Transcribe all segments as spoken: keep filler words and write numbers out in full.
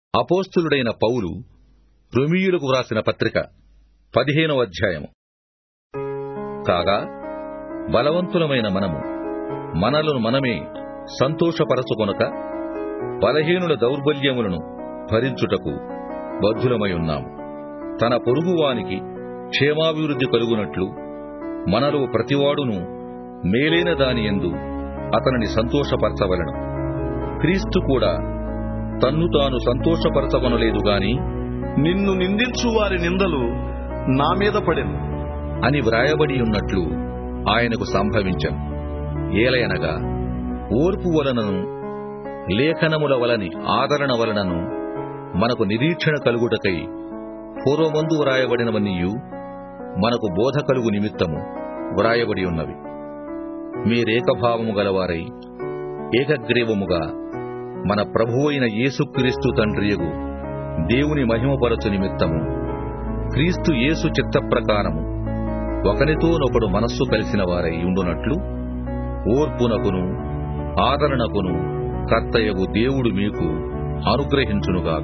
అపోస్తలుడైన పౌలు రోమీయులకు వ్రాసిన పత్రిక పదిహేనవ అధ్యాయము. కాగా బలవంతులమైన మనము మనలను మనమే సంతోషపరచుకొనక బలహీనుల దౌర్బల్యములను భరించుటకు బద్ధులమై ఉన్నాము. తన పొరుగువానికి క్షేమాభివృద్ధి కలుగునట్లు మనలో ప్రతివాడును మేలైన దానియందు అతనిని సంతోషపరచవలెను. క్రీస్తు కూడా తన్ను తాను సంతోషపరచగొనలేదు గాని నిన్ను నిందించు వారి నిందలు నా మీద పడెను అని వ్రాయబడి ఉన్నట్లు ఆయనకు సంభవించెను. ఏలయనగా ఓర్పు వలనను లేఖనముల వలని ఆదరణ వలనను మనకు నిరీక్షణ కలుగుటకై పూర్వమందు వ్రాయబడినవన్నీయు మనకు బోధ కలుగు నిమిత్తము వ్రాయబడి ఉన్నవి. మీరేకభావము గలవారై ఏకగ్రీవముగా మన ప్రభువైన యేసుక్రీస్తు తండ్రియగు దేవుని మహిమపరచు నిమిత్తము క్రీస్తు యేసు చిత్త ప్రకారము ఒకనితోనొకడు మనస్సు కలిసిన వారై ఉండునట్లు ఓర్పునకును ఆదరణకును కర్తయగు దేవుడు మీకు అనుగ్రహించునుగాక.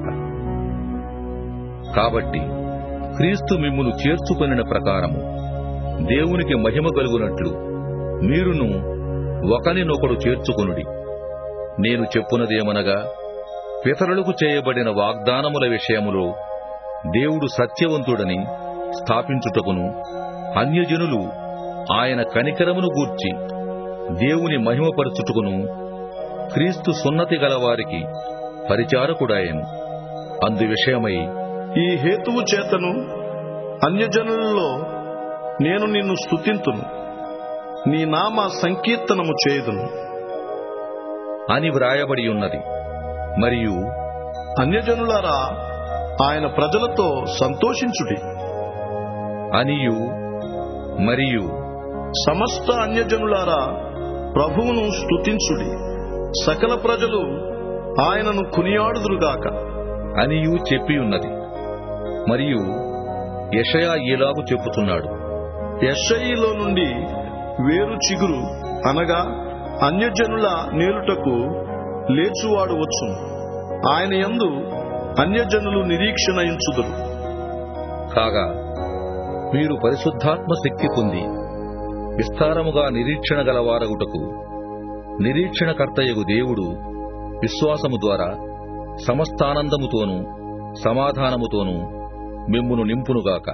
కాబట్టి క్రీస్తు మిమ్మును చేర్చుకొనిన ప్రకారము దేవునికి మహిమ కలుగునట్లు మీరును ఒకనినొకడు చేర్చుకొనుడి. నేను చెప్పునదేమనగా, పితరులకు చేయబడిన వాగ్దానముల విషయములో దేవుడు సత్యవంతుడని స్థాపించుటకును అన్యజనులు ఆయన కనికరమును గూర్చి దేవుని మహిమపరచుటకును క్రీస్తు సున్నతి గలవారికి పరిచారకుడాయెను. అందు విషయమై ఈ హేతువు చేతను అన్యజనులలో నేను నిన్ను స్తుతింతును, నీ నామ సంకీర్తనము చేయుదును అని వ్రాయబడి ఉన్నది. మరియు అన్యజనులారా ఆయన ప్రజలతో సంతోషించుడి అనియు మరియు సమస్త అన్యజనులారా ప్రభువును స్తుతించుడి, సకల ప్రజలు ఆయనను కొనియాడుదురుగాక అనియు చెప్పి ఉన్నది. మరియు యెషయా ఈలాగు చెప్పుతున్నాడు, యెషయిలో నుండి వేరు చిగురు అనగా అన్యజనుల నేలుటకు లేచువాడు వచ్చును, ఆయన యందు అన్యజనులు నిరీక్షణ ఇంచుదురు. కాగా మీరు పరిశుద్ధాత్మ శక్తి పొంది విస్తారముగా నిరీక్షణ గలవారగుటకు నిరీక్షణకర్తయగు దేవుడు విశ్వాసము ద్వారా సమస్తానందముతోనూ సమాధానముతోనూ మిమ్మును నింపునుగాక.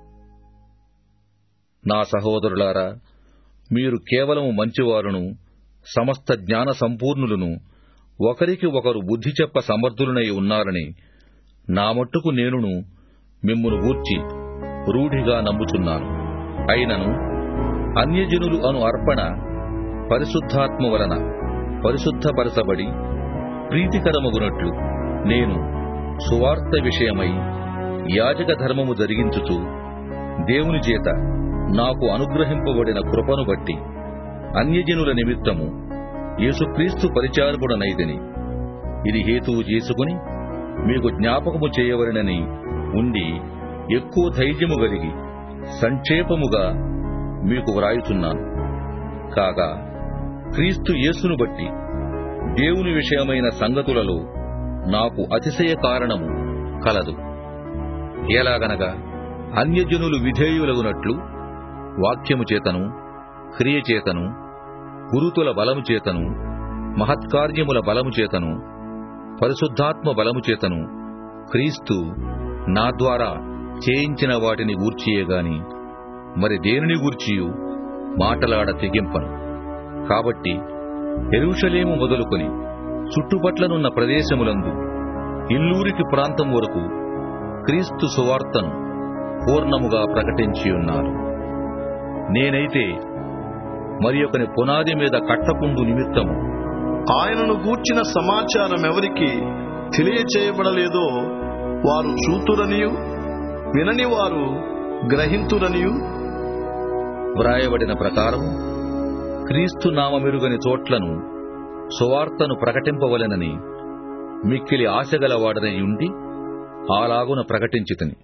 నా సహోదరులారా, మీరు కేవలము మంచివారును సమస్త జ్ఞాన సంపూర్ణులను ఒకరికి ఒకరు బుద్ధి చెప్ప సమర్థులనై ఉన్నారని నా మట్టుకు నేనును మిమ్మును గూర్చి రూఢిగా నమ్ముచున్నాను. అయినను అన్యజనులు అను అర్పణ పరిశుద్ధాత్మ వలన పరిశుద్ధపరచబడి ప్రీతికరమగునట్లు నేను సువార్త విషయమై యాజక ధర్మము జరిగించుచు దేవుని చేత నాకు అనుగ్రహింపబడిన కృపను బట్టి అన్యజనుల నిమిత్తము యేసుక్రీస్తు పరిచారకుడనైతిని. ఇది హేతువు చేసుకుని మీకు జ్ఞాపకము చేయవలెనని ఉండి ఎక్కువ ధైర్యము కలిగి సంక్షేపముగా మీకు వ్రాయుచున్నాను. కాగా క్రీస్తు యేసును బట్టి దేవుని విషయమైన సంగతులలో నాకు అతిశయ కారణము కలదు. ఎలాగనగా అన్యజనులు విధేయులగునట్లు వాక్యము చేతను క్రియచేతను గురుతుల బలము చేతను మహత్కార్యముల బలము చేతను పరిశుద్ధాత్మ బలము చేతను క్రీస్తు నా ద్వారా చేయించిన వాటిని గూర్చియేగాని మరి దేనిని గూర్చియు మాటలాడ తెగింపను. కాబట్టి యెరూషలేము మొదలుకొని చుట్టుపట్లనున్న ప్రదేశములందు ఇల్లూరికి ప్రాంతం వరకు క్రీస్తు సువార్తను పూర్ణముగా ప్రకటించియున్నాను. నేనైతే మరి ఒకని పునాది మీద కట్టకుండు నిమిత్తము ఆయనను గూర్చిన సమాచారం ఎవరికి తెలియచేయబడలేదో వారు చూతురనియు వినని వారు గ్రహింతురనియు వ్రాయబడిన ప్రకారము క్రీస్తు నామమెరుగని చోట్లను సువార్తను ప్రకటింపవలెనని మిక్కిలి ఆశగలవాడనై ఉండి అలాగున ప్రకటించితిని.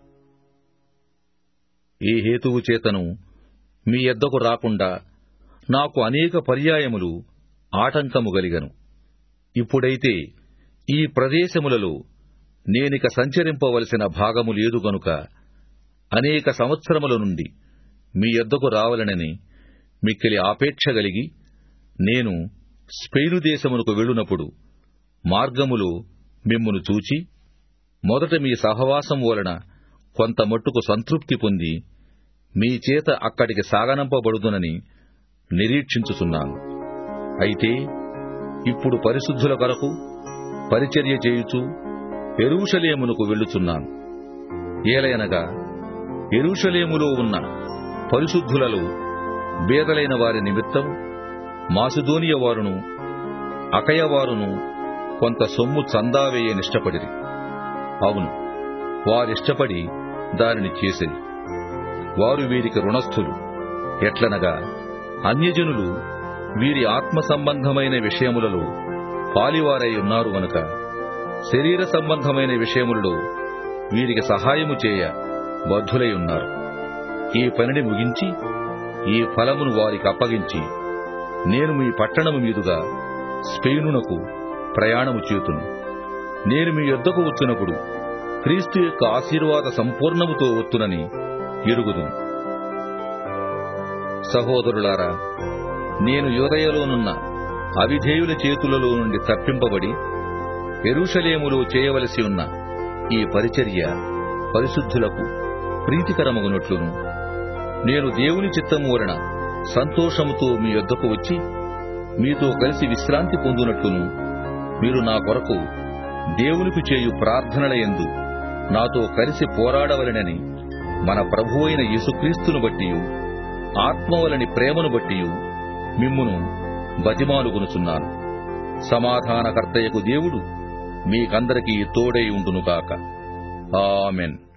ఈ హేతువు చేతను మీ యొద్దకు రాకుండా నాకు అనేక పర్యాయములు ఆటంకము గలిగను. ఇప్పుడైతే ఈ ప్రదేశములలో నేనిక సంచరింపవలసిన భాగము లేదు గనుక అనేక సంవత్సరముల నుండి మీ యొద్దకు రావాలనని మిక్కిలి ఆపేక్ష గలిగి నేను స్పెయిను దేశమునకు వెళ్ళునప్పుడు మార్గములో మిమ్మును చూచి మొదట మీ సహవాసం వలన కొంత మట్టుకు సంతృప్తి పొంది మీ చేత అక్కడికి సాగనంపబడుదునని నిరీక్షించుచున్నాను. అయితే ఇప్పుడు పరిశుద్ధుల కొరకు పరిచర్య చేయుచు యెరూషలేమునకు వెళ్ళుచున్నాను. ఏలయనగా యెరూషలేములో ఉన్న పరిశుద్ధులలో బేదలైన వారి నిమిత్తం మాసిదోనియ వారును అకయ వారును కొంత సొమ్ము చందా వేయనిష్టపడిరి. అవును, వారిష్టపడి దానిని చేసిరి. వారు వీరికి రుణస్థులు. ఎట్లనగా అన్యజనులు వీరి ఆత్మ సంబంధమైన విషయములలో పాలివారై ఉన్నారు గనుక శరీర సంబంధమైన విషయములలో వీరికి సహాయము చేయ బద్ధులై ఉన్నారు. ఈ పనిని ముగించి ఈ ఫలమును వారికి అప్పగించి నేను మీ పట్టణము మీదుగా స్పెయినునకు ప్రయాణము చేతును. నేను మీ యొద్దకు వచ్చినప్పుడు క్రీస్తు యొక్క ఆశీర్వాద సంపూర్ణముతో వత్తునని ఎరుగుదును. సహోదరులారా, నేను యూదయలోనున్న అవిధేయుల చేతులలో నుండి తప్పింపబడి యెరూషలేములో చేయవలసి ఉన్న ఈ పరిచర్య పరిశుద్ధులకు ప్రీతికరమగునట్లును నేను దేవుని చిత్తము వలన సంతోషముతో మీ యొద్దకు వచ్చి మీతో కలిసి విశ్రాంతి పొందునట్లును మీరు నా కొరకు దేవునికి చేయు ప్రార్థనలయందు నాతో కలిసి పోరాడవలెనని మన ప్రభువైన యేసుక్రీస్తును బట్టియు ఆత్మవలని ప్రేమను బట్టియు మిమ్మును బతిమాలుకొనుచున్నాను. సమాధానకర్తయగు దేవుడు మీకందరికీ తోడై ఉండునుగాక. ఆమేన్.